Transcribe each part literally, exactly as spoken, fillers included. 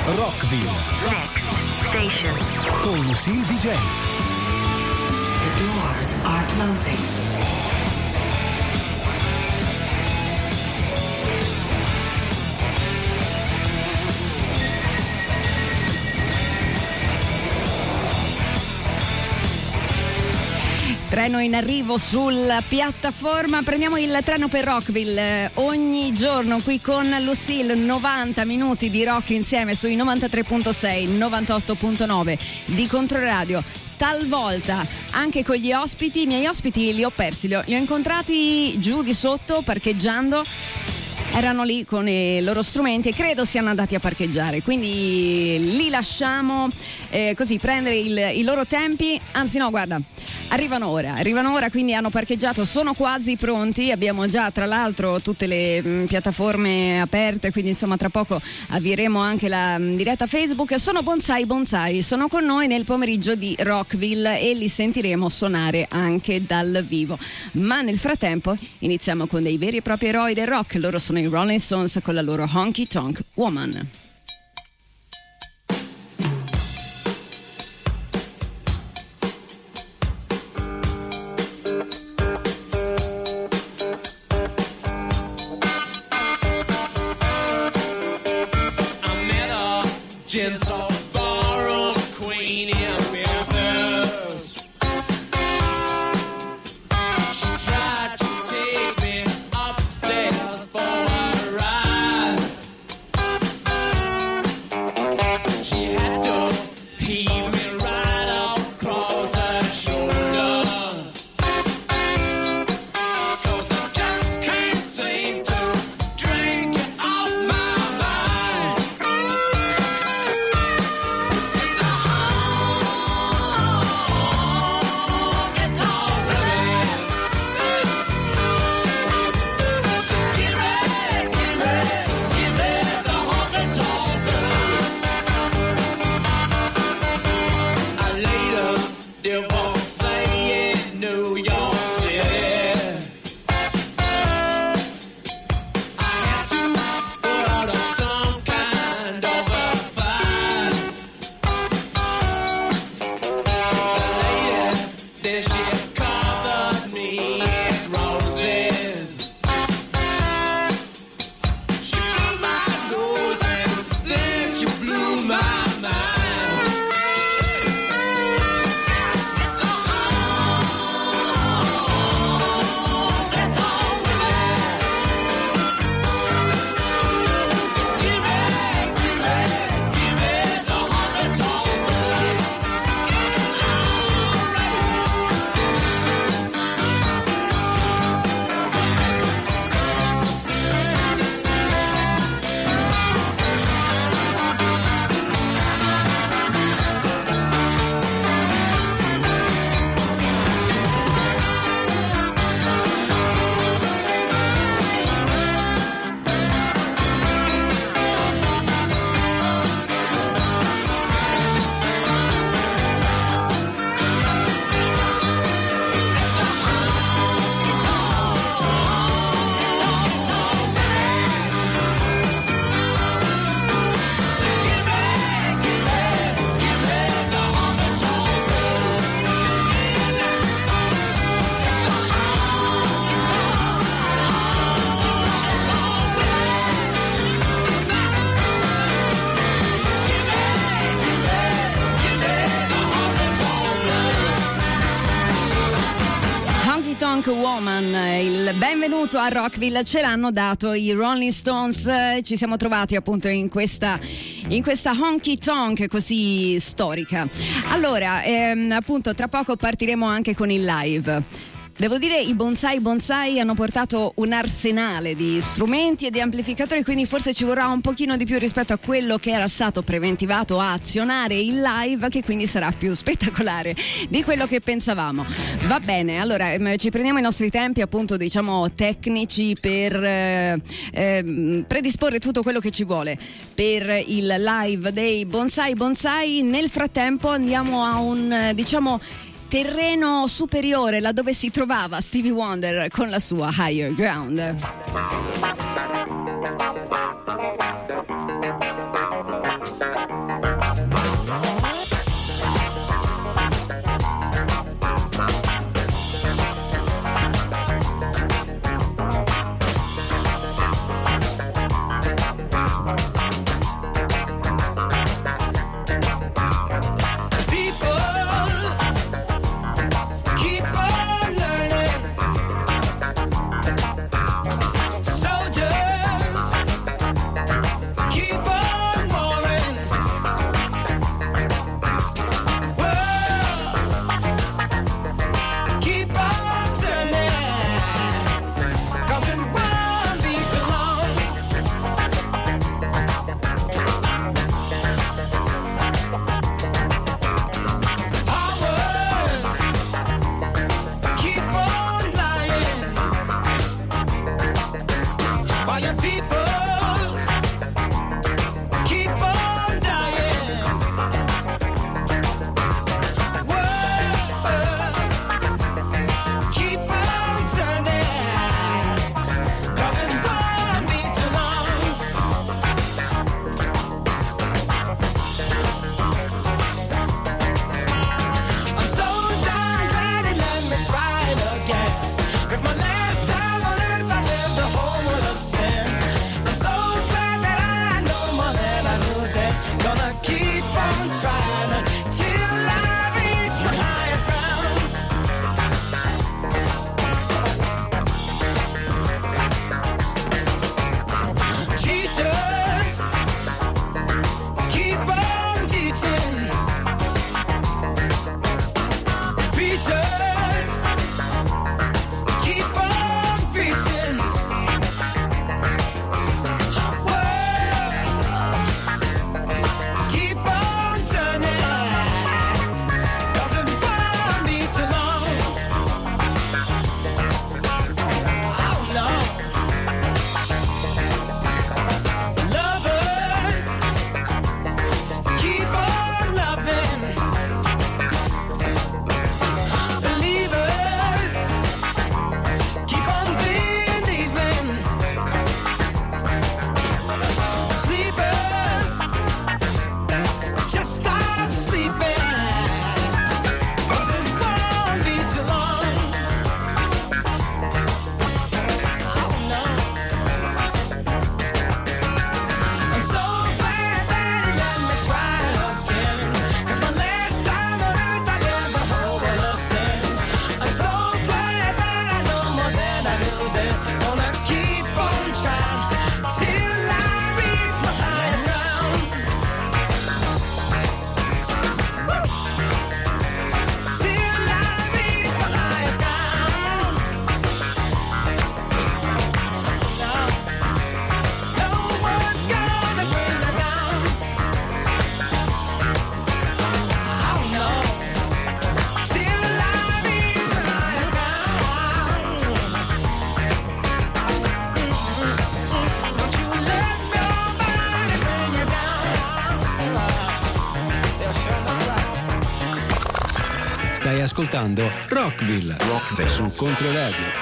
Rockville. Next station. Con Lucille D J. The doors are closing. Treno in arrivo sulla piattaforma, prendiamo il treno per Rockville ogni giorno qui con Lucille, novanta minuti di rock insieme sui novantatré virgola sei, novantotto virgola nove di Controradio. Talvolta anche con gli ospiti, i miei ospiti li ho persi, li ho, li ho incontrati giù di sotto parcheggiando. Erano lì con i loro strumenti e credo siano andati a parcheggiare, quindi li lasciamo eh, così prendere il, i loro tempi. Anzi no, guarda, arrivano ora, arrivano ora, quindi hanno parcheggiato, sono quasi pronti. Abbiamo già tra l'altro tutte le mh, piattaforme aperte, quindi insomma tra poco avvieremo anche la mh, diretta Facebook. Sono Bonsai Bonsai, sono con noi nel pomeriggio di Rockville e li sentiremo suonare anche dal vivo. Ma nel frattempo iniziamo con dei veri e propri eroi del rock. Loro sono i Rolling Stones con la loro Honky Tonk Woman. Woman, il benvenuto a Rockville ce l'hanno dato i Rolling Stones. Ci siamo trovati appunto in questa in questa honky tonk così storica. Allora, ehm, appunto tra poco partiremo anche con il live. Devo dire, i Bonsai Bonsai hanno portato un arsenale di strumenti e di amplificatori, quindi forse ci vorrà un pochino di più rispetto a quello che era stato preventivato a azionare il live, che quindi sarà più spettacolare di quello che pensavamo. Va bene, allora ci prendiamo i nostri tempi appunto diciamo tecnici per eh, eh, predisporre tutto quello che ci vuole per il live dei Bonsai Bonsai. Nel frattempo andiamo a un diciamo terreno superiore, laddove si trovava Stevie Wonder con la sua Higher Ground. Stai ascoltando Rockville, Rockville su Controradio.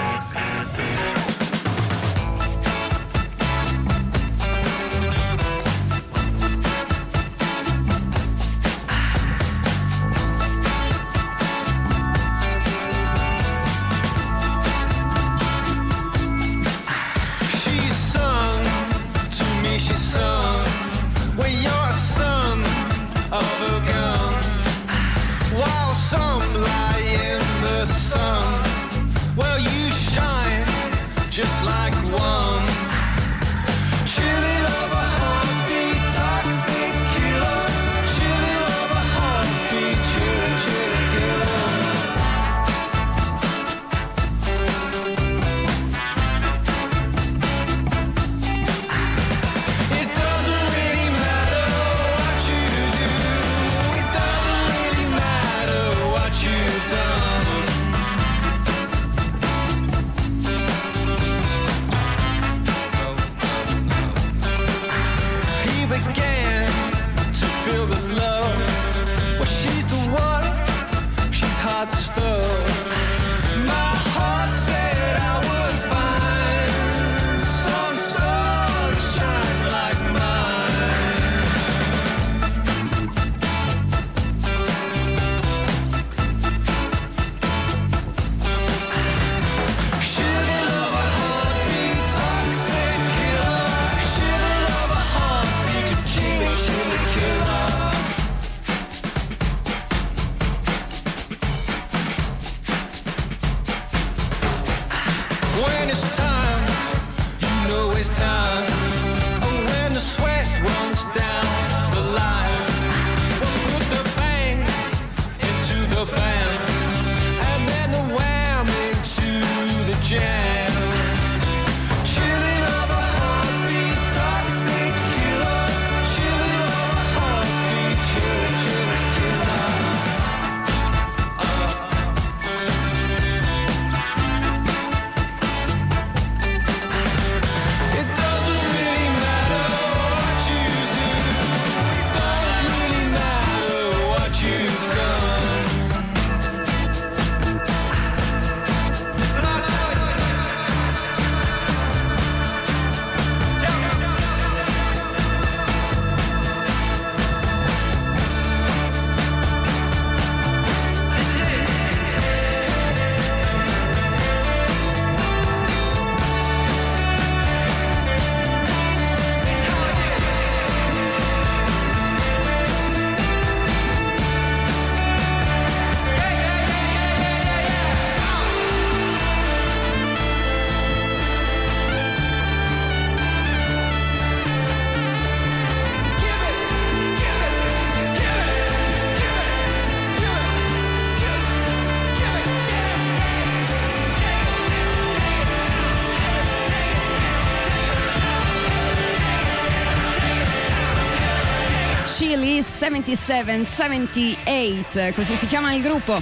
settantasette settantotto, così si chiama il gruppo.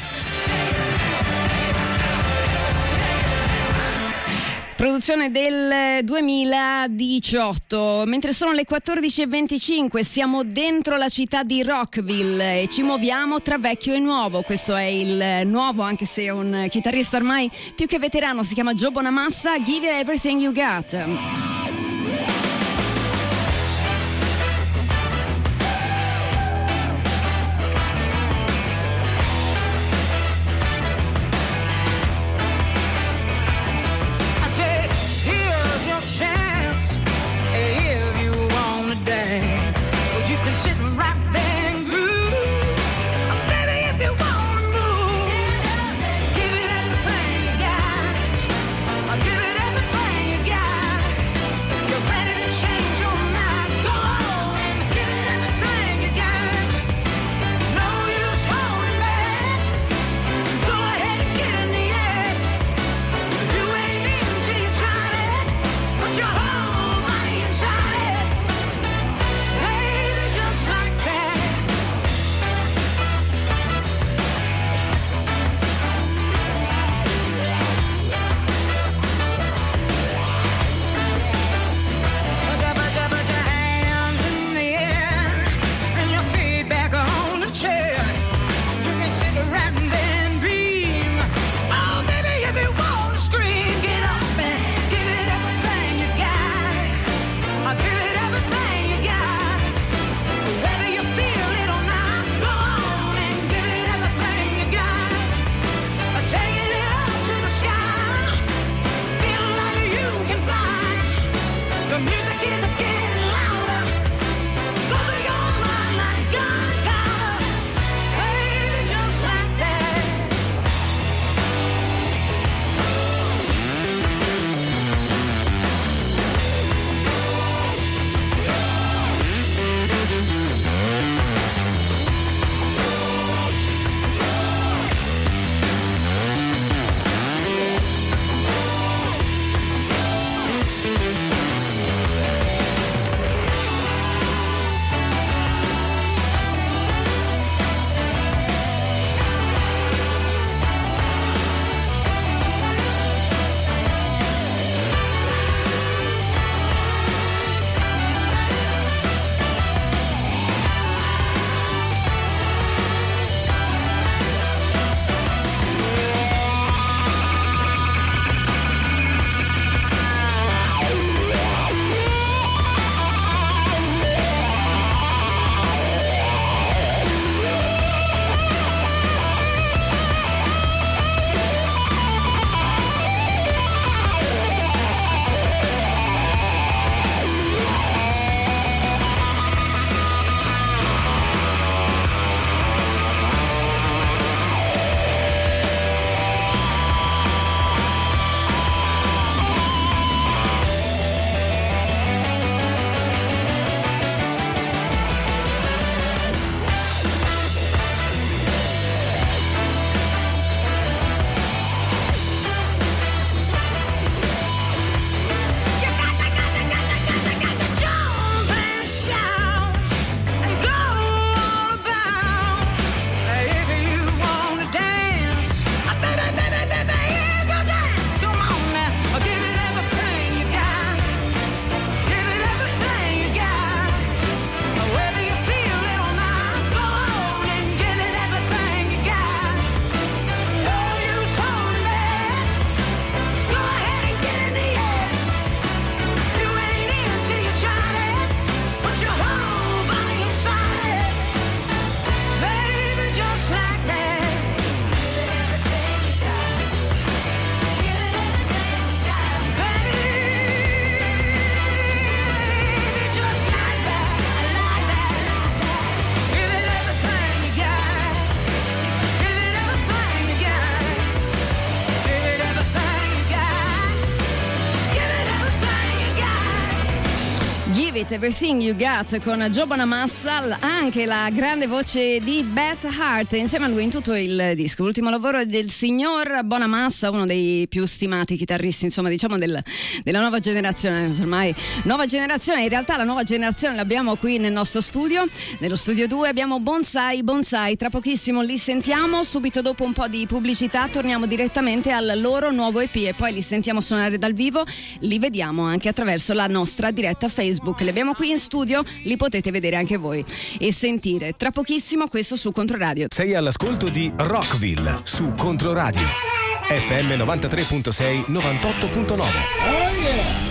Produzione del duemiladiciotto. Mentre sono le quattordici e venticinque siamo dentro la città di Rockville e ci muoviamo tra vecchio e nuovo. Questo è il nuovo, anche se è un chitarrista ormai più che veterano, si chiama Joe Bonamassa. Give It Everything You Got. Give it everything you got. Right, Everything You Got con Joe Bonamassa, anche la grande voce di Beth Hart insieme a lui in tutto il disco. L'ultimo lavoro è del signor Bonamassa, uno dei più stimati chitarristi, insomma, diciamo del, della nuova generazione. Ormai nuova generazione, in realtà la nuova generazione l'abbiamo qui nel nostro studio, nello studio due abbiamo Bonsai Bonsai, tra pochissimo li sentiamo, subito dopo un po' di pubblicità torniamo direttamente al loro nuovo E P e poi li sentiamo suonare dal vivo, li vediamo anche attraverso la nostra diretta Facebook. Li abbiamo qui in studio, li potete vedere anche voi e sentire tra pochissimo questo su Controradio. Sei all'ascolto di Rockville su Controradio F M novantatré virgola sei novantotto virgola nove. Oh yeah!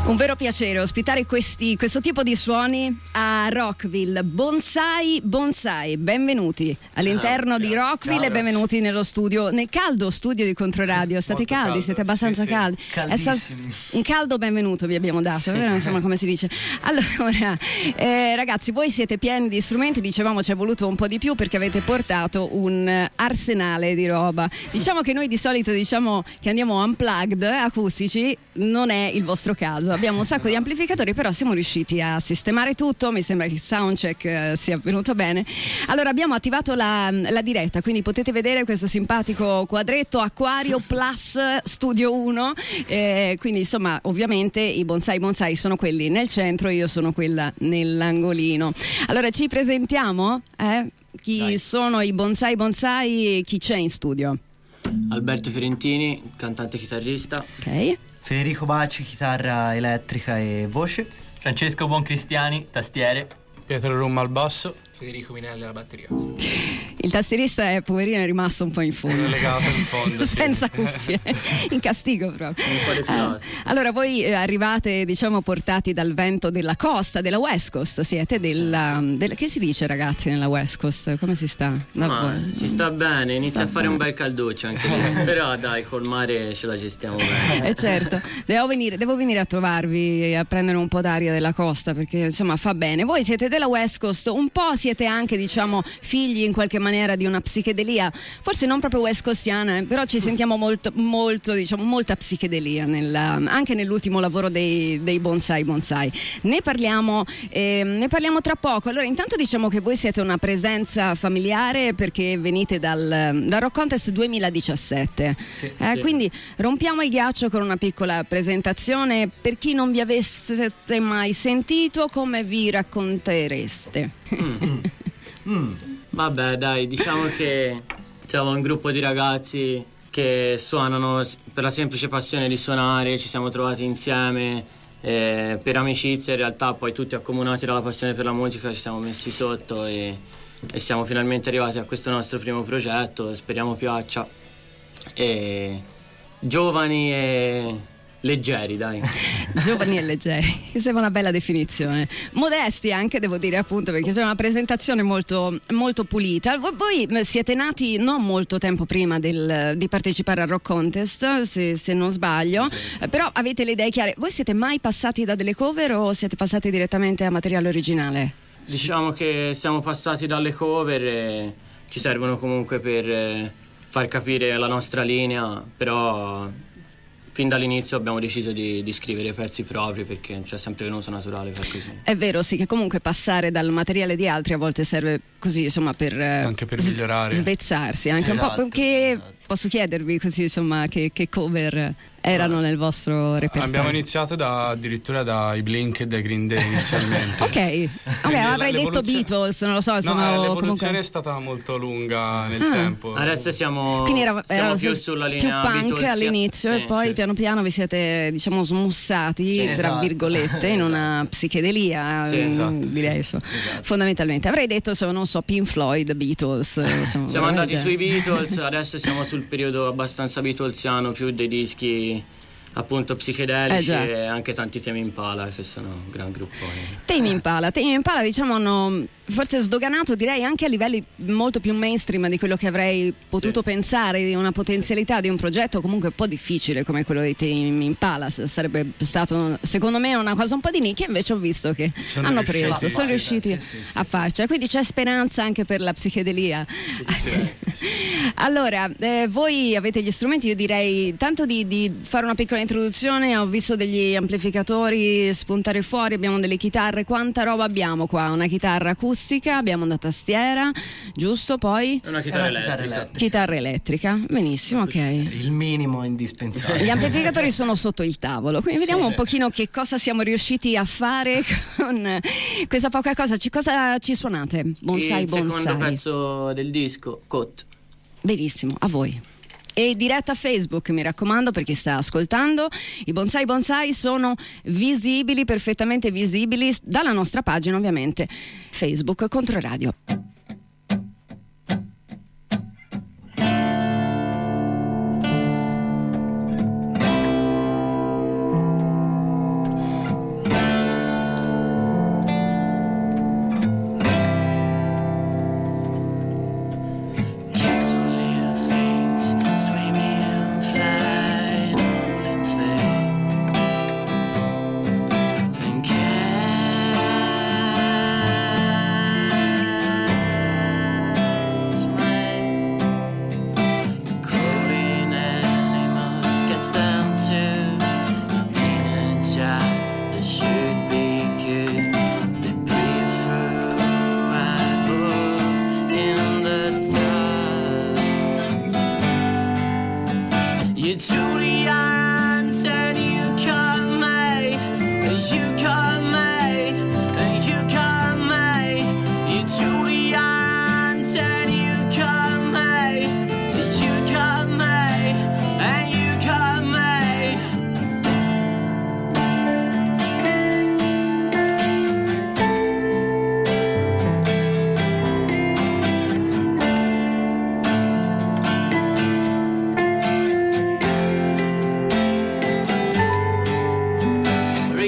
Un vero piacere ospitare questi, questo tipo di suoni a Rockville. Bonsai, Bonsai, benvenuti all'interno Ciao, di Rockville ciao, e benvenuti nello studio, nel caldo studio di Controradio. State Molto caldi, caldo. siete abbastanza Sì, sì. caldi. È stato un caldo benvenuto vi abbiamo dato, Sì. vero? Insomma, come si dice. Allora, eh, ragazzi, voi siete pieni di strumenti, dicevamo ci è voluto un po' di più perché avete portato un arsenale di roba. Diciamo che noi di solito diciamo che andiamo unplugged, acustici, non è il vostro caso. Abbiamo un sacco di amplificatori, però siamo riusciti a sistemare tutto. Mi sembra che il soundcheck eh, sia venuto bene. Allora abbiamo attivato la, la diretta, quindi potete vedere questo simpatico quadretto Aquario Plus Studio uno, eh, quindi insomma ovviamente i bonsai bonsai sono quelli nel centro, io sono quella nell'angolino. Allora ci presentiamo? Eh? Chi Dai. sono i bonsai bonsai e chi c'è in studio? Fiorentini, Fiorentini, cantante chitarrista. Ok. Federico Bacci, chitarra elettrica e voce. Francesco Buoncristiani, tastiere. Pietro Romma al basso, Federico Minelli alla batteria. Il tastierista è poverino, è rimasto un po' in fondo, Legato in fondo, sì. senza cuffie, in castigo proprio. Un po' defilato. Eh, allora voi eh, arrivate diciamo portati dal vento della costa, della West Coast, siete della, Sì, sì. del- che si dice ragazzi nella West Coast? Come si sta? Da Ma voi? si sta bene, inizia sta a fare bene. un bel calduccio anche lì. Però dai, col mare ce la gestiamo bene. Eh certo, devo venire, devo venire a trovarvi a prendere un po' d'aria della costa perché insomma fa bene. Voi siete della West Coast, un po' siete anche diciamo figli in qualche maniera di una psichedelia, forse non proprio west coastiana, eh, però ci sentiamo molto, molto diciamo molta psichedelia nella, anche nell'ultimo lavoro dei, dei bonsai bonsai. Ne parliamo, eh, ne parliamo tra poco. Allora intanto diciamo che voi siete una presenza familiare perché venite dal, dal Rock Contest duemiladiciassette. Sì, Eh, sì. Quindi rompiamo il ghiaccio con una piccola presentazione. Per chi non vi avesse mai sentito, come vi raccontereste? Vabbè dai, diciamo che siamo un gruppo di ragazzi che suonano s- per la semplice passione di suonare, ci siamo trovati insieme eh, per amicizia, in realtà poi tutti accomunati dalla passione per la musica ci siamo messi sotto e, e siamo finalmente arrivati a questo nostro primo progetto, speriamo piaccia. E giovani e leggeri, dai. Giovani e leggeri, mi sembra una bella definizione. Modesti anche, devo dire, appunto, perché è una presentazione molto, molto pulita. Voi, voi siete nati non molto tempo prima del, di partecipare al Rock Contest, se, se non sbaglio, eh, però avete le idee chiare. Voi siete mai passati da delle cover o siete passati direttamente a materiale originale? Diciamo che siamo passati dalle cover e ci servono comunque per eh, far capire la nostra linea, però fin dall'inizio abbiamo deciso di, di scrivere pezzi propri perché ci è sempre venuto naturale far così. È vero, sì, che comunque passare dal materiale di altri a volte serve così, insomma, per eh, Anche per s- migliorare. svezzarsi anche un po'. Esatto, Che esatto. posso chiedervi così, insomma, che, che cover erano nel vostro repertorio? Abbiamo iniziato da, addirittura dai Blink e dai Green Day inizialmente. Ok, ok, la- avrei detto l'evoluzione- Beatles, non lo so, No, sono eh, l'evoluzione comunque è stata molto lunga nel Ah. tempo. Adesso siamo, quindi era, siamo era più su- sulla più linea punk Beatles, all'inizio sì, e poi sì. piano piano vi siete diciamo smussati Sì, tra esatto. virgolette in una psichedelia, Sì, mm, esatto, direi sì. so. Fondamentalmente avrei detto so, non so, Pink Floyd, Beatles, insomma, Siamo andati veramente- sui Beatles, adesso siamo sul periodo abbastanza beatlesiano, più dei dischi appunto psichedelici Eh, già. e anche tanti Tame Impala che sono un gran gruppo. Tame Impala, Tame Impala diciamo hanno forse sdoganato, direi anche a livelli molto più mainstream di quello che avrei potuto Sì. pensare, di una potenzialità di un progetto comunque un po' difficile come quello di Tame Impala. S- sarebbe stato secondo me una cosa un po' di nicchia, invece ho visto che Sono hanno riusciti, preso, sì, sono sì, riusciti sì, sì, sì. a farcela, quindi c'è speranza anche per la psichedelia. Allora, eh, voi avete gli strumenti, io direi tanto di, di fare una piccola introduzione. Ho visto degli amplificatori spuntare fuori, abbiamo delle chitarre, quanta roba abbiamo qua? Una chitarra acustica, abbiamo una tastiera, giusto? Poi È una È chitarra una chitarra elettrica. elettrica. chitarra elettrica, benissimo, ok. Il minimo indispensabile. Gli amplificatori sono sotto il tavolo, quindi vediamo un pochino che cosa siamo riusciti a fare con questa poca cosa. Ci, cosa ci suonate? Bonsai, Il secondo bonsai. pezzo del disco, Cot. Benissimo, a voi. E diretta Facebook, mi raccomando, per chi sta ascoltando. I bonsai bonsai sono visibili, perfettamente visibili, dalla nostra pagina ovviamente Facebook Controradio.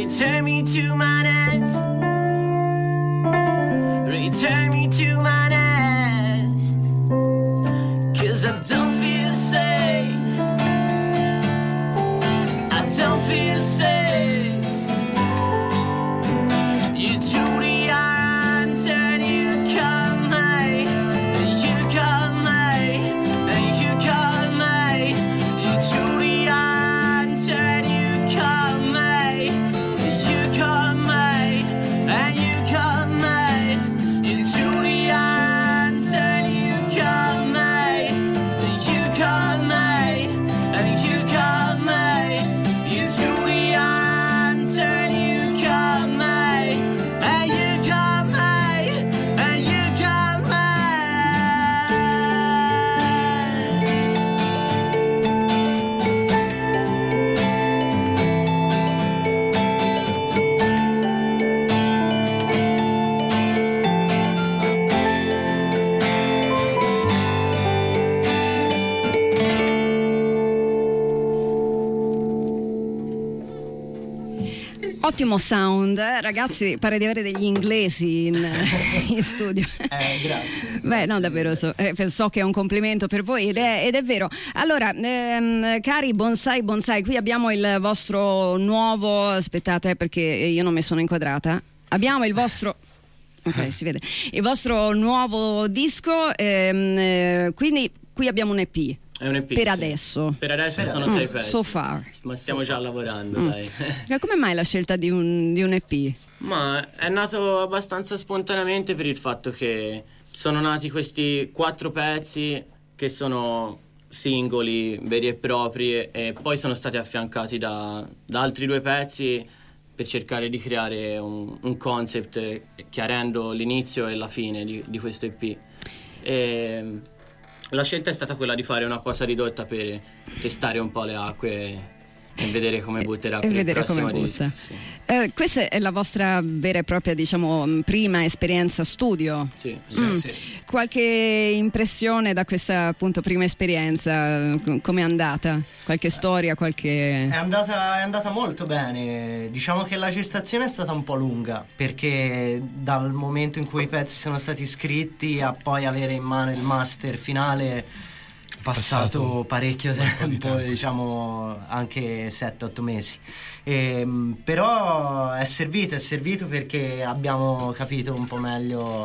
Return me to my nest. Return me to my nest. 'Cause I don't feel safe. I don't feel safe. You truly are until you come me. You come me. And you come me. You truly are until you come me. You come me. And you come me. You truly are until you come me. You come me. And you come me. You truly are until you come me. And you come me. And you come me. Ottimo sound, eh? Ragazzi, pare di avere degli inglesi in, in studio. Eh, grazie. Beh, no, davvero, so, eh, so che è un complimento per voi ed è, ed è vero. Allora, ehm, cari bonsai bonsai, qui abbiamo il vostro nuovo, aspettate perché io non mi sono inquadrata, abbiamo il vostro... Ok, si vede. Il vostro nuovo disco, ehm, eh, quindi qui abbiamo un E P. È un E P, per sì. adesso. Per adesso Per sono Mm, sei pezzi. so far. Ma stiamo già lavorando, Mm. dai. Ma come mai la scelta di un, di un E P? Ma è nato abbastanza spontaneamente per il fatto che sono nati questi quattro pezzi che sono singoli, veri e propri, e poi sono stati affiancati da, da altri due pezzi per cercare di creare un, un concept chiarendo l'inizio e la fine di, di questo E P. E la scelta è stata quella di fare una cosa ridotta per testare un po' le acque e vedere come butterà E per il vedere prossimo come disco. butta. Sì. Eh, questa è la vostra vera e propria, diciamo, prima esperienza studio. Sì, sì, Mm. sì. Qualche impressione da questa appunto prima esperienza? Com- Come è andata? Qualche storia, qualche... È andata, è andata molto bene. Diciamo che la gestazione è stata un po' lunga, perché dal momento in cui i pezzi sono stati scritti a poi avere in mano il master finale è passato, Passato parecchio tempo, di tempo, sì. diciamo anche sette otto mesi. Ehm, però è servito, è servito perché abbiamo capito un po' meglio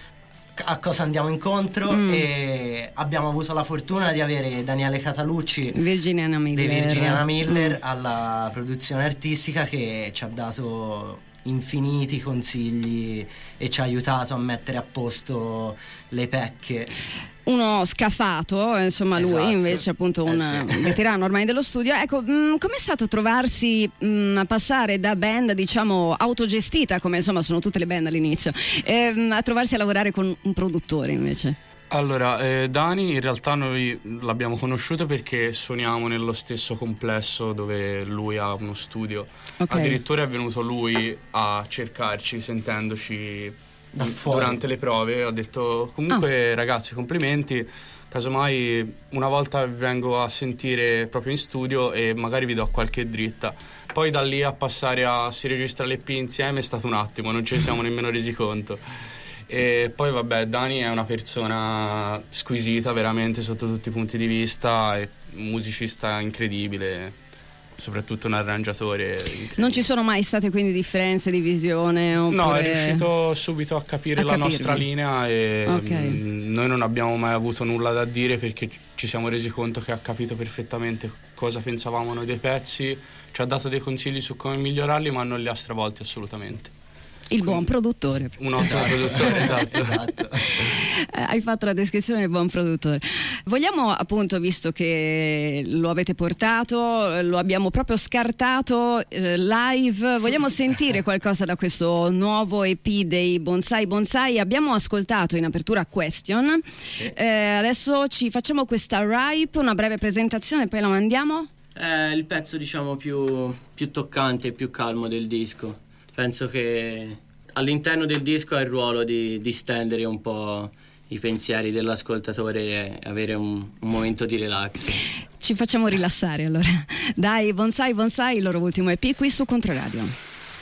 a cosa andiamo incontro Mm. e abbiamo avuto la fortuna di avere Daniele Catalucci Virginiana Miller. di Virginiana Miller Mm. alla produzione artistica, che ci ha dato infiniti consigli e ci ha aiutato a mettere a posto le pecche. Uno scafato, insomma, lui Esatto. invece appunto un Eh sì. veterano ormai dello studio. Ecco, mh, com'è stato trovarsi mh, a passare da band, diciamo, autogestita, come insomma sono tutte le band all'inizio, ehm, a trovarsi a lavorare con un produttore invece? Allora, eh, Dani in realtà noi l'abbiamo conosciuto perché suoniamo nello stesso complesso dove lui ha uno studio. Ok. Addirittura è venuto lui a cercarci sentendoci Da in- fuori. durante le prove. Ho detto comunque Ah. ragazzi, complimenti, casomai una volta vengo a sentire proprio in studio e magari vi do qualche dritta. Poi da lì a passare a si registra l'E P insieme è stato un attimo, non ce ne siamo nemmeno resi conto. E poi vabbè, Dani è una persona squisita veramente sotto tutti i punti di vista, è un musicista incredibile, soprattutto un arrangiatore incredibile. Non ci sono mai state quindi differenze di visione? Oppure... No, è riuscito subito a capire A la capirlo. nostra linea e Ok. mm, noi non abbiamo mai avuto nulla da dire perché ci siamo resi conto che ha capito perfettamente cosa pensavamo noi dei pezzi, ci ha dato dei consigli su come migliorarli, ma non li ha stravolti assolutamente. Il buon produttore. Un ottimo produttore, esatto. Esatto. Eh, Hai fatto la descrizione del buon produttore. Vogliamo appunto, visto che lo avete portato, lo abbiamo proprio scartato eh, live, vogliamo sentire qualcosa da questo nuovo E P dei Bonsai Bonsai. Abbiamo ascoltato in apertura Question. Eh, adesso ci facciamo questa Ripe, una breve presentazione e poi la mandiamo. È il pezzo diciamo più, più toccante e più calmo del disco. Penso che all'interno del disco ha il ruolo di, di stendere un po' i pensieri dell'ascoltatore e avere un, un momento di relax. Ci facciamo rilassare allora. Dai, Bonsai Bonsai, il loro ultimo E P qui su Controradio.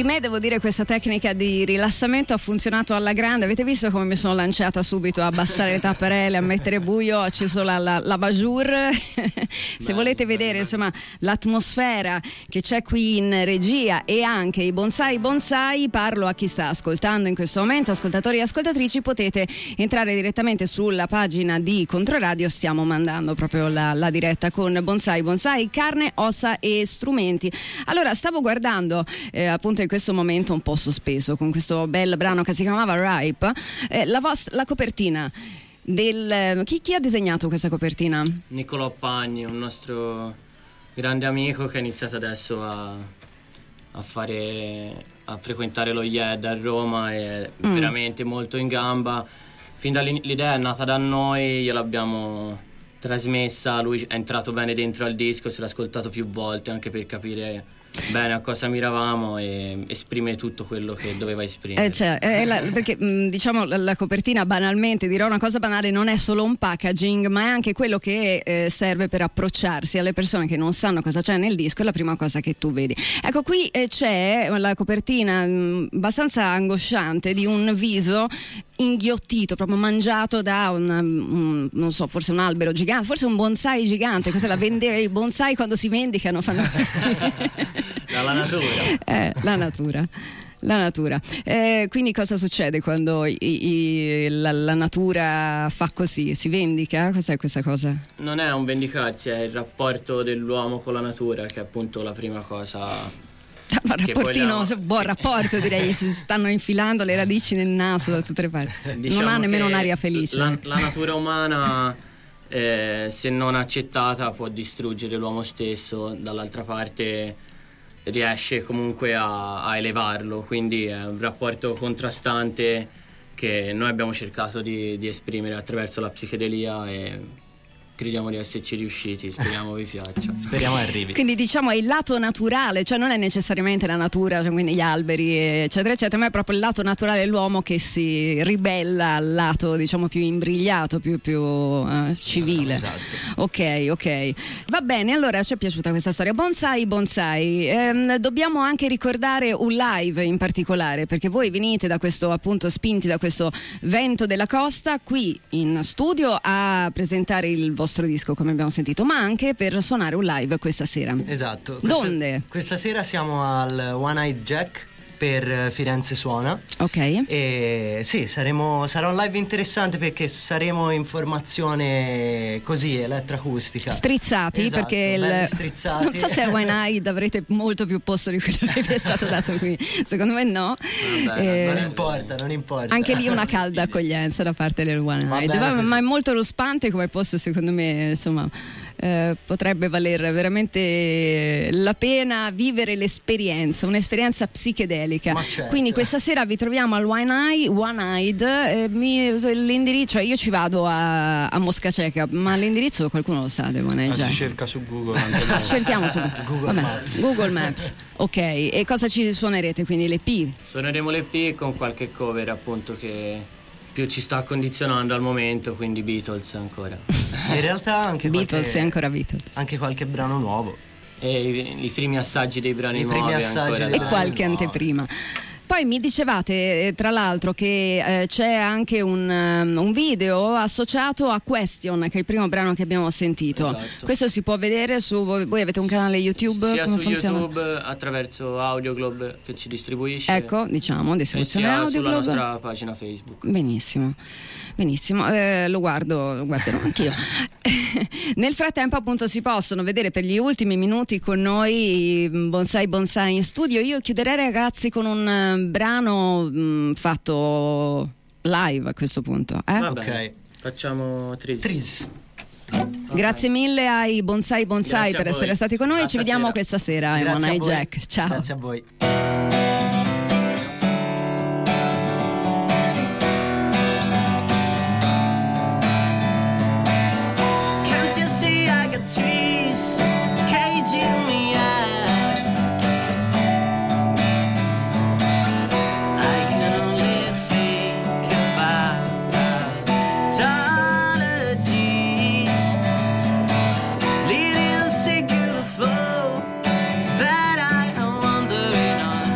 di me devo dire questa tecnica di rilassamento ha funzionato alla grande. Avete visto come mi sono lanciata subito a abbassare le tapparelle, a mettere buio, ho acceso la, la, la Bajur. Se volete vedere insomma l'atmosfera che c'è qui in regia e anche i bonsai bonsai, parlo a chi sta ascoltando in questo momento, ascoltatori e ascoltatrici, potete entrare direttamente sulla pagina di Controradio, stiamo mandando proprio la, la diretta con bonsai bonsai, carne, ossa e strumenti. Allora stavo guardando eh, appunto in questo momento un po' sospeso con questo bel brano che si chiamava Ripe, eh, la, vost- la copertina del chi, chi ha disegnato questa copertina? Niccolò Pagni, un nostro grande amico che ha iniziato adesso a, a fare a frequentare lo I E D a Roma, è mm. veramente molto in gamba. Fin dall'idea è nata da noi, gliel'abbiamo trasmessa, lui è entrato bene dentro al disco, se l'ha ascoltato più volte anche per capire bene a cosa miravamo e esprime tutto quello che doveva esprimere. Eh, cioè, eh, la, perché mh, diciamo la, la copertina, banalmente dirò una cosa banale, non è solo un packaging, ma è anche quello che eh, serve per approcciarsi alle persone che non sanno cosa c'è nel disco, è la prima cosa che tu vedi. Ecco, qui eh, c'è la copertina mh, abbastanza angosciante di un viso inghiottito, proprio mangiato da un, un non so, forse un albero gigante, forse un bonsai gigante. Cosa la vendeva? I bonsai quando si vendicano fanno così. Dalla natura. Eh, la natura. La natura. Eh, quindi cosa succede quando i, i, la, la natura fa così? Si vendica? Cos'è questa cosa? Non è un vendicarsi, è il rapporto dell'uomo con la natura che è appunto la prima cosa. Ma rapportino, la... buon rapporto direi, si stanno infilando le radici nel naso da tutte le parti. Diciamo non ha nemmeno un'aria felice. La, la natura umana, eh, se non accettata, può distruggere l'uomo stesso, dall'altra parte riesce comunque a, a elevarlo, quindi è un rapporto contrastante che noi abbiamo cercato di, di esprimere attraverso la psichedelia e crediamo di esserci riusciti, speriamo vi piaccia. Speriamo arrivi. Quindi diciamo è il lato naturale, cioè non è necessariamente la natura, cioè quindi gli alberi eccetera eccetera, ma è proprio il lato naturale dell'uomo che si ribella al lato diciamo più imbrigliato, più, più uh, civile. Esatto. Ok, ok. Va bene, allora ci è piaciuta questa storia. Bonsai, bonsai. Ehm, dobbiamo anche ricordare un live in particolare, perché voi venite da questo, appunto, spinti da questo vento della costa qui in studio a presentare il vostro disco, come abbiamo sentito, ma anche per suonare un live questa sera. Esatto. Questa, Dove? Questa sera siamo al One Eyed Jack per Firenze Suona. Ok. E sì, saremo, sarà un live interessante perché saremo in formazione così elettroacustica. Strizzati, esatto, perché il... strizzati. Non so se a One Eyed avrete molto più posto di quello che vi è stato dato qui. Secondo me no. Vabbè, eh, non importa, non importa. Anche lì una calda accoglienza da parte del One Eyed. Ma, ma è molto ruspante come posto, secondo me, insomma. Eh, potrebbe valer veramente la pena vivere l'esperienza, un'esperienza psichedelica. Certo. Quindi questa sera vi troviamo al One Eye, One Eyed. Eh, mi, l'indirizzo, cioè io ci vado a, a Mosca Ceca, ma l'indirizzo qualcuno lo sa del One Eye Jack? Si cerca su Google. Ah, cerchiamo su Google Vabbè, Maps. Google Maps. Ok, e cosa ci suonerete quindi? L'E P? Suoneremo l'E P con qualche cover appunto che più ci sta condizionando al momento, quindi Beatles ancora. In realtà anche Beatles qualche, e ancora Beatles. anche qualche brano nuovo. E i, i primi assaggi dei brani I nuovi primi assaggi ancora. dei E qualche no. anteprima. Poi mi dicevate eh, tra l'altro che eh, c'è anche un, um, un video associato a Question, che è il primo brano che abbiamo sentito. Esatto. Questo si può vedere su voi, voi avete un canale YouTube? Sia Come su funziona? YouTube attraverso Audioglobe che ci distribuisce. Ecco, diciamo, e distribuzione sia Audioglobe. sulla nostra pagina Facebook. Benissimo, benissimo, eh, lo guardo, lo guarderò anch'io. Nel frattempo appunto si possono vedere per gli ultimi minuti con noi Bonsai Bonsai in studio. Io chiuderei ragazzi con un uh, brano mh, fatto live a questo punto. Eh? Va Ok. bene. Facciamo Tris. Tris. Grazie mille ai Bonsai Bonsai Grazie per a voi. essere stati con noi. A Ci vediamo stasera. questa sera in Grazie One a Eye voi. Jack. Ciao. Grazie a voi. Can't you see I got trees caging me out? I can only think about tautology, leading a circular flow that I am wandering on.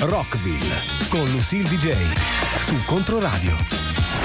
Rockville con Lucille D J su Controradio.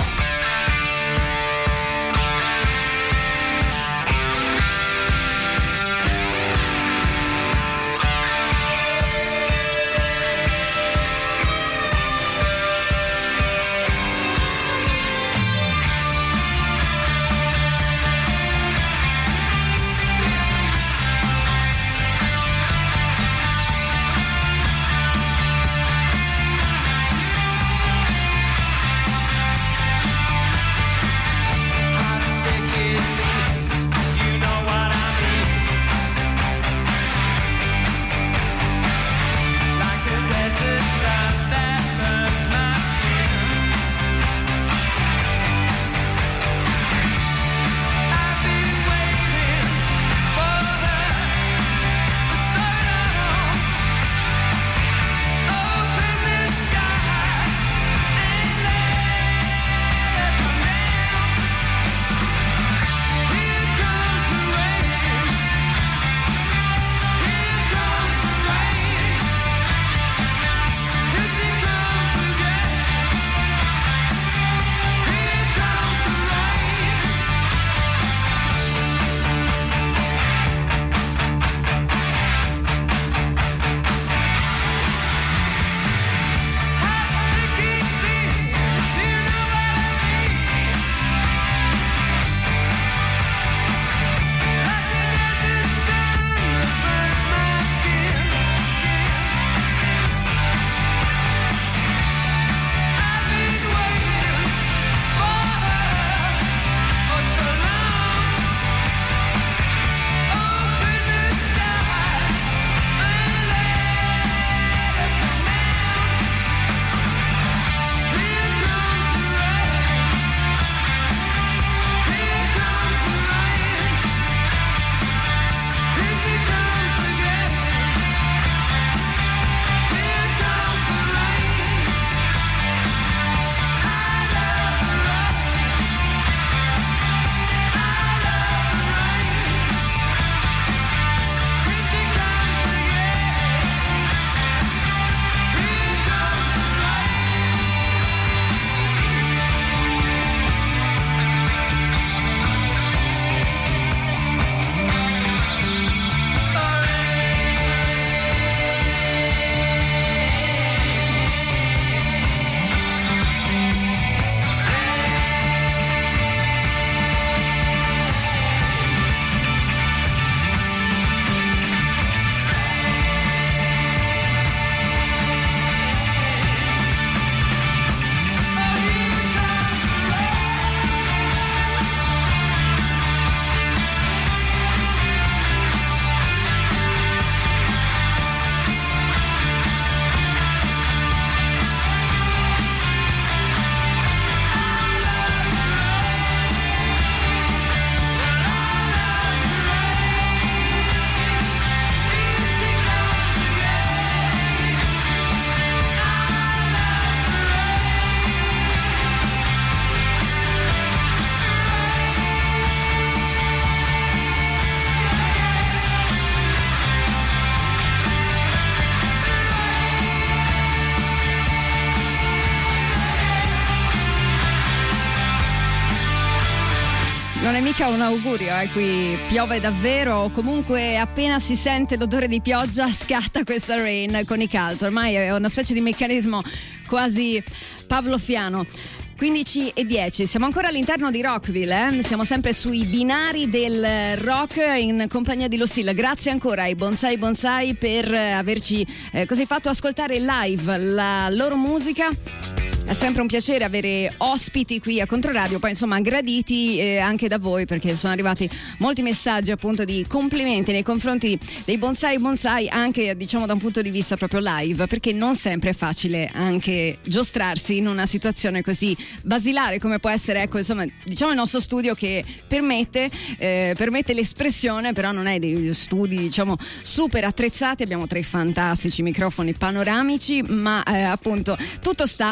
Non è mica un augurio, eh? Qui piove davvero, o comunque appena si sente l'odore di pioggia scatta questa rain con i Cult. Ormai è una specie di meccanismo quasi pavloviano. quindici e dieci, siamo ancora all'interno di Rockville, eh? Siamo sempre sui binari del rock in compagnia di Lucille. Grazie ancora ai Bonsai Bonsai per averci eh, così fatto ascoltare live la loro musica. È sempre un piacere avere ospiti qui a Controradio, poi insomma graditi eh, anche da voi, perché sono arrivati molti messaggi appunto di complimenti nei confronti dei Bonsai Bonsai, anche diciamo da un punto di vista proprio live, perché non sempre è facile anche giostrarsi in una situazione così basilare come può essere, ecco, insomma, diciamo il nostro studio che permette eh, permette l'espressione, però non è degli studi diciamo super attrezzati. Abbiamo tre fantastici microfoni panoramici, ma eh, appunto tutto sta nell'abilità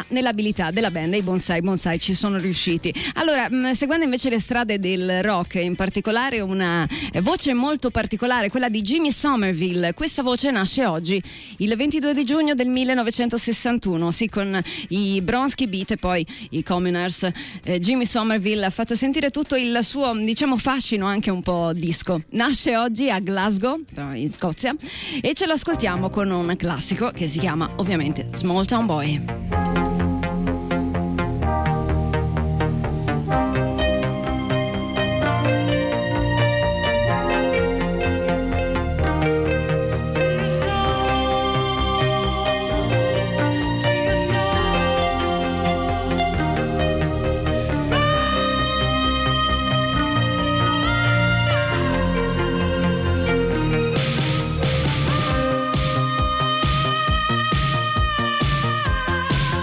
abilità della band e i Bonsai Bonsai ci sono riusciti. Allora, mh, seguendo invece le strade del rock, in particolare una eh, voce molto particolare, quella di Jimmy Somerville. Questa voce nasce oggi, il ventidue di giugno del millenovecentosessantuno, sì, con i Bronski Beat e poi i Communards. eh, Jimmy Somerville ha fatto sentire tutto il suo, diciamo, fascino anche un po' disco. Nasce oggi a Glasgow, in Scozia, e ce lo ascoltiamo con un classico che si chiama ovviamente Small Town Boy. Thank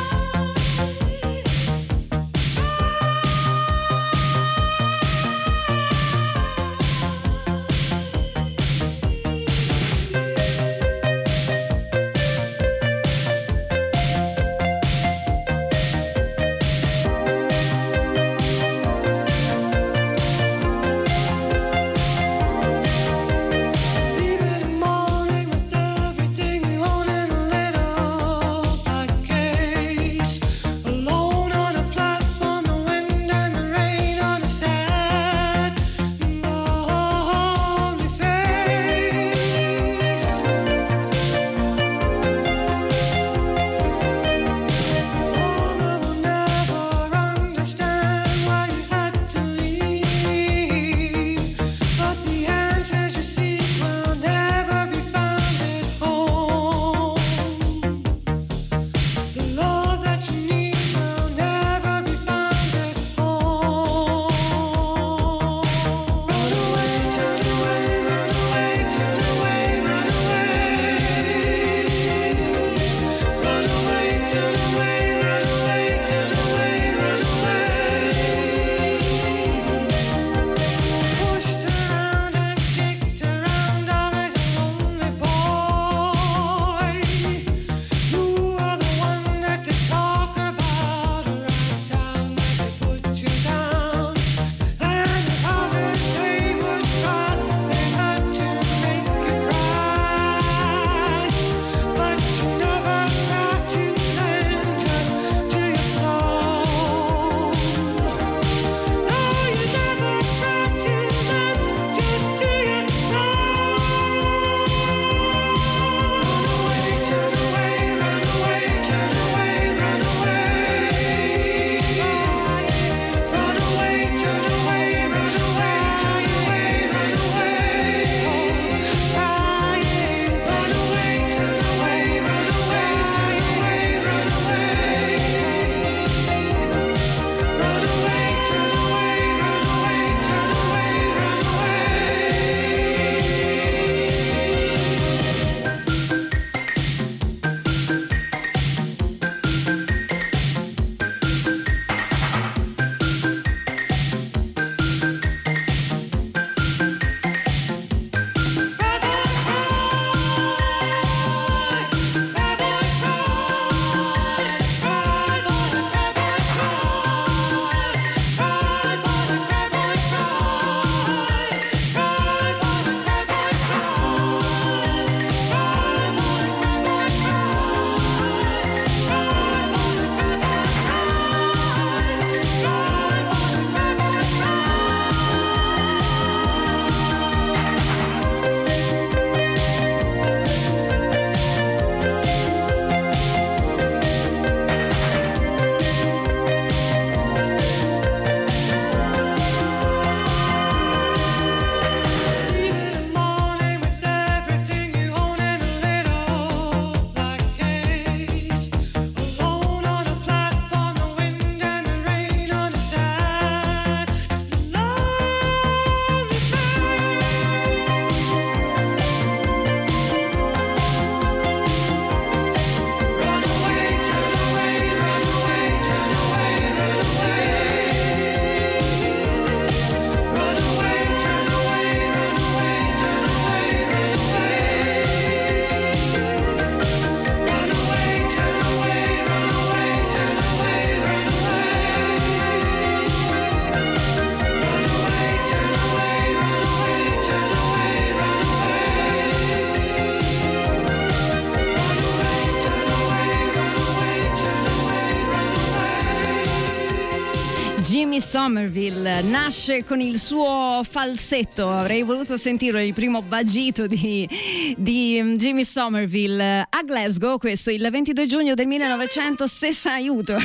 Jimmy Somerville nasce con il suo falsetto, avrei voluto sentirlo, il primo vagito di, di Jimmy Somerville a Glasgow, questo il ventidue giugno del millenovecentosessantuno.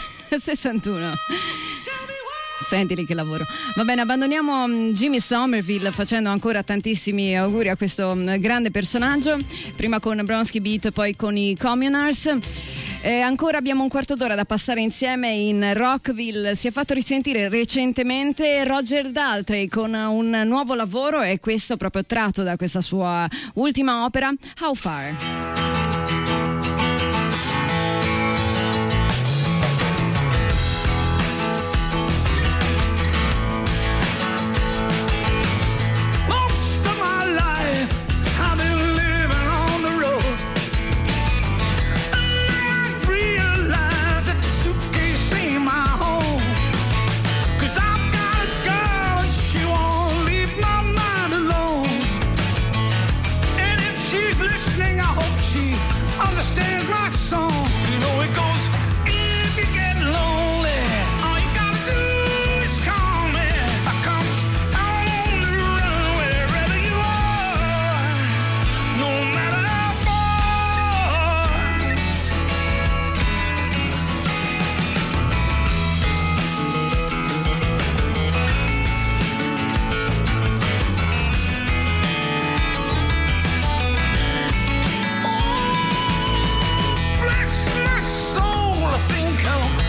Sentili che lavoro. Va bene, abbandoniamo Jimmy Somerville facendo ancora tantissimi auguri a questo grande personaggio, prima con Bronski Beat, poi con i Communards. Eh, ancora abbiamo un quarto d'ora da passare insieme in Rockville. Si è fatto risentire recentemente Roger Daltrey con un nuovo lavoro, e questo proprio tratto da questa sua ultima opera, How Far. Bless my soul, I think I'll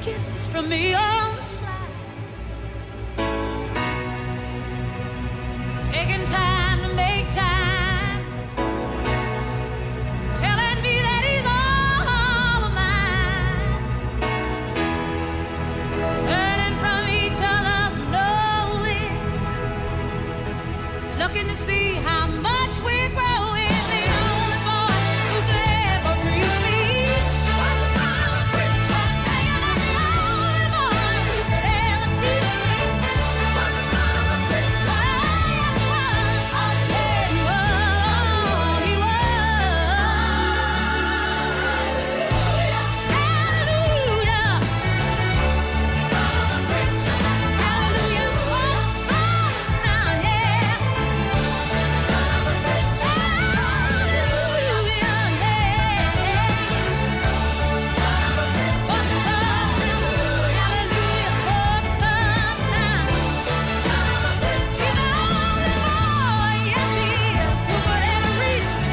kisses from me on the slide. Taking time to make time, telling me that he's all of mine. Learning from each other slowly, looking to see how much we're growing. The only boy who could ever reach me was the son of a preacher man. And the only boy who could ever teach me was the son of a preacher. Yes, he was. Oh, yeah, he was. He was. Hallelujah. Son of a preacher. Hallelujah. Oh, son, now, yeah. Son of a preacher. Hallelujah, yeah. Son of a preacher. Oh, son, hallelujah. Oh, son, now. Son of a preacher. He's the only boy, yes, he is, who could ever reach me.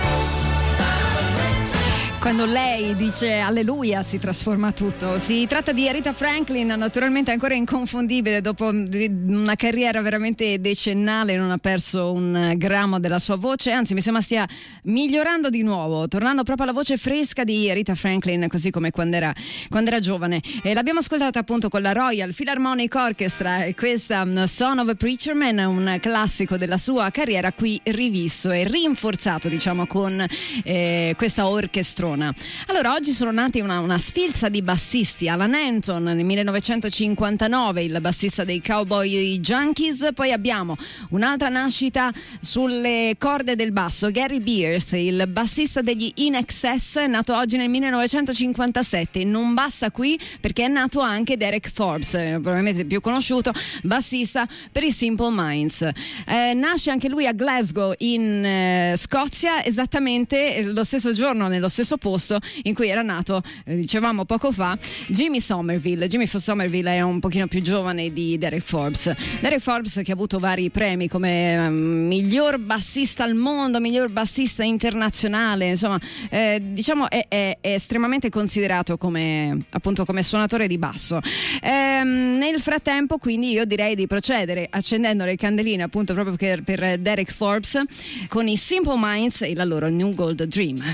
Son of a preacher. Quando lei dice alleluia si trasforma tutto. Si tratta di Aretha Franklin, naturalmente ancora inconfondibile dopo una carriera veramente decennale, non ha perso un grammo della sua voce, anzi mi sembra stia migliorando di nuovo, tornando proprio alla voce fresca di Aretha Franklin, così come quando era, quando era giovane. E l'abbiamo ascoltata appunto con la Royal Philharmonic Orchestra, e questa um, Son of a Preacher Man, un classico della sua carriera, qui rivisto e rinforzato, diciamo, con eh, questa orchestrona. Allora, oggi sono nati una, una sfilza di bassisti. Alan Anton nel millenovecentocinquantanove, il bassista dei Cowboy Junkies. Poi abbiamo un'altra nascita sulle corde del basso, Gary Beers, il bassista degli In Excess, nato oggi nel millenovecentocinquantasette. Non basta qui, perché è nato anche Derek Forbes, eh, probabilmente più conosciuto, bassista per i Simple Minds. Eh, nasce anche lui a Glasgow in eh, Scozia, esattamente lo stesso giorno, nello stesso posto in cui era nato, eh, dicevamo poco fa, Jimmy Somerville. Jimmy Somerville è un pochino più giovane di Derek Forbes. Derek Forbes, che ha avuto vari premi come um, miglior bassista al mondo, miglior bassista internazionale, insomma, eh, diciamo è, è, è estremamente considerato come, appunto, come suonatore di basso. Ehm, nel frattempo, quindi, io direi di procedere accendendo le candeline, appunto, proprio per, per Derek Forbes, con i Simple Minds e la loro New Gold Dream.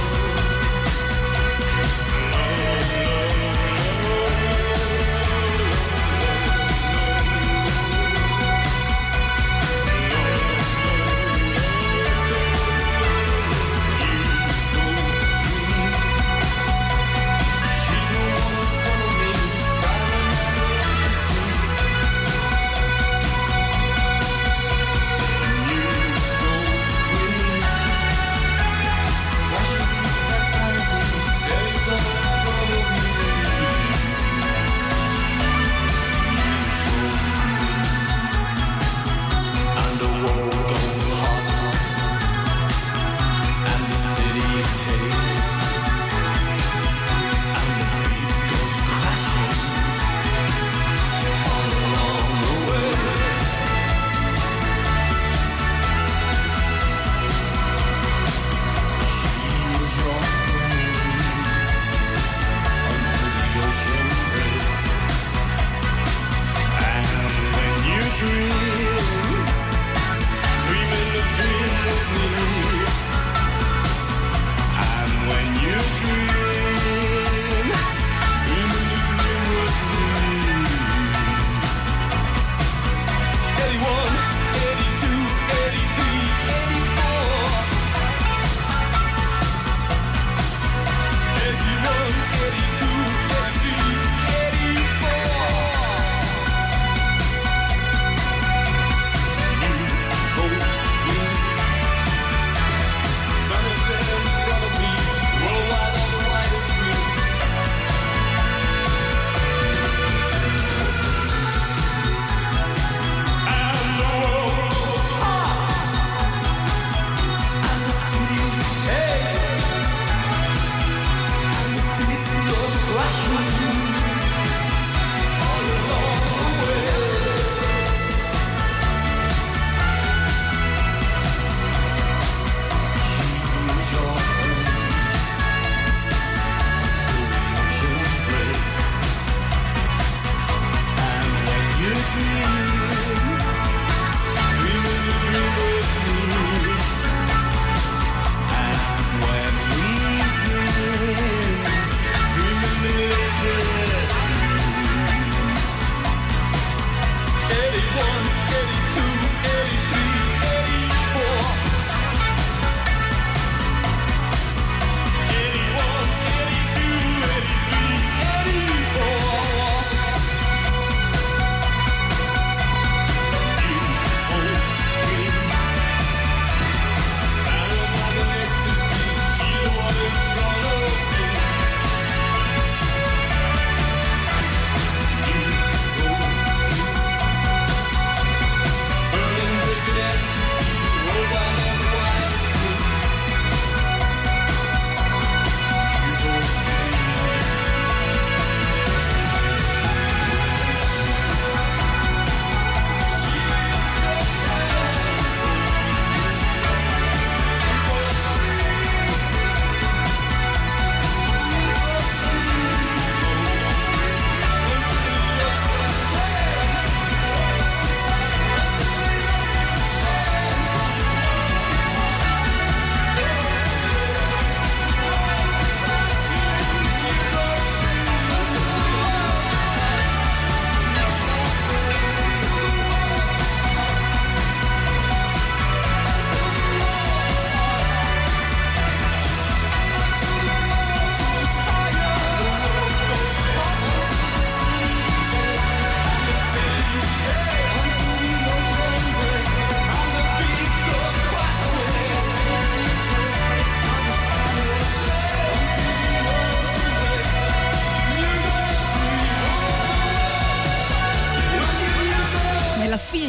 Love,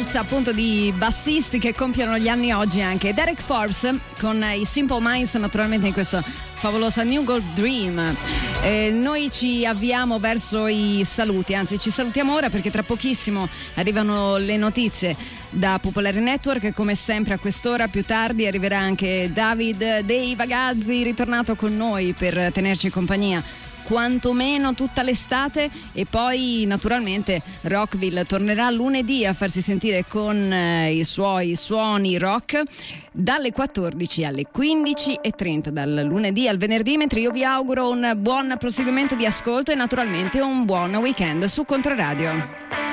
forza appunto di bassisti che compiono gli anni oggi anche. Derek Forbes con i Simple Minds, naturalmente in questo favolosa New Gold Dream. Eh, noi ci avviamo verso i saluti, anzi ci salutiamo ora perché tra pochissimo arrivano le notizie da Popolare Network. Come sempre a quest'ora, più tardi arriverà anche David dei Vagazzi, ritornato con noi per tenerci compagnia quantomeno tutta l'estate, e poi naturalmente Rockville tornerà lunedì a farsi sentire con eh, i suoi suoni rock dalle quattordici alle quindici e trenta, dal lunedì al venerdì, mentre io vi auguro un buon proseguimento di ascolto e naturalmente un buon weekend su Controradio.